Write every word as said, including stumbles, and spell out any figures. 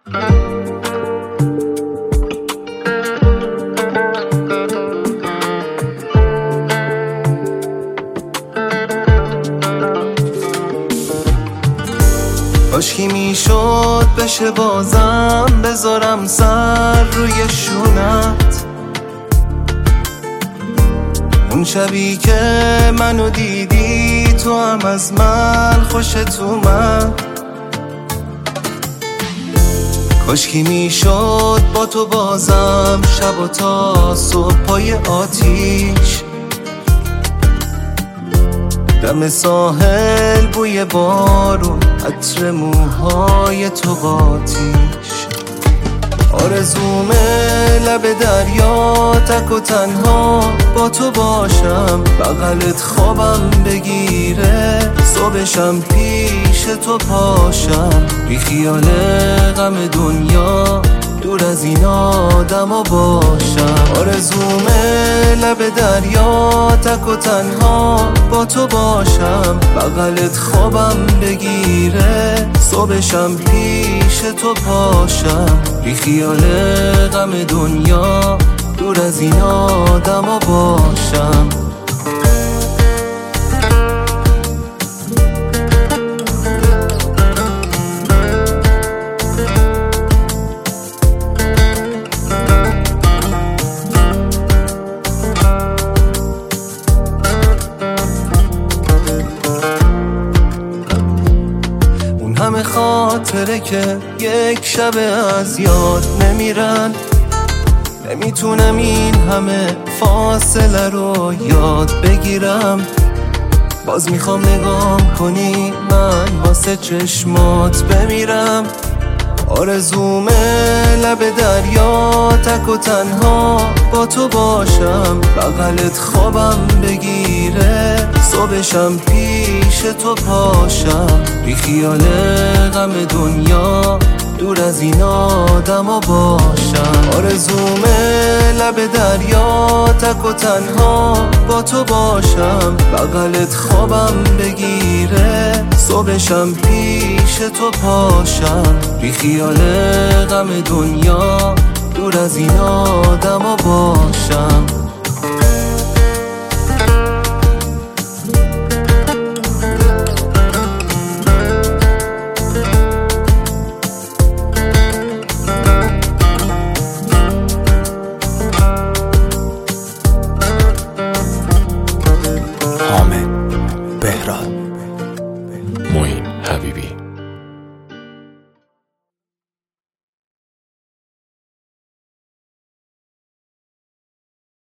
کاشکی میشد بشه بازم بذارم سر روی شونت، اون شبی که منو دیدی تو هم از من خوشت اومد. کاشکی میشد با تو بازم شب و تا صبح پای آتیش، دم ساحل بوی بارون عطر موهای تو باتیش. آرزومه لب دریا تک و تنها با تو باشم، بغلت خوابم بگیره صبحشم پیش تو پاشم، بی خیال غم دنیا دور از این آدم باشم. آرزومه لب دریا تک و تنها با تو باشم، بغلت خوابم بگیره صبحشم پیش تو پاشم، بی خیال غم دنیا دور از این آدم باشم. همه خاطره که یک شب از یاد نمیرن، نمیتونم این همه فاصله رو یاد بگیرم. باز میخوام نگام کنی من واسه چشمات بمیرم. آرزومه لب دریا تک و تنها با تو باشم، بغلت خوابم بگیره صبحشم پیش تو پاشم، بی خیال غم دنیا دور از این آدم باشم. آرزومه لب دریا تک و تنها با تو باشم، بغلت خوابم بگیره صبحشم پیش تو پاشم، بی خیال غم دنیا دور از این آدم باشم.